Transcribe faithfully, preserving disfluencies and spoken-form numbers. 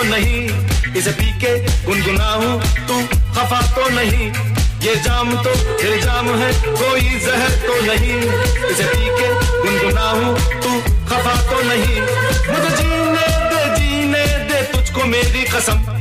नहीं, इसे पी के गुनगुनाऊं तू खफा तो नहीं, ये जाम तो इल्जाम है कोई जहर तो नहीं, इसे पी के गुनगुनाऊं तू खफा तो नहीं, मुझे जीने दे जीने दे तुझको मेरी कसम,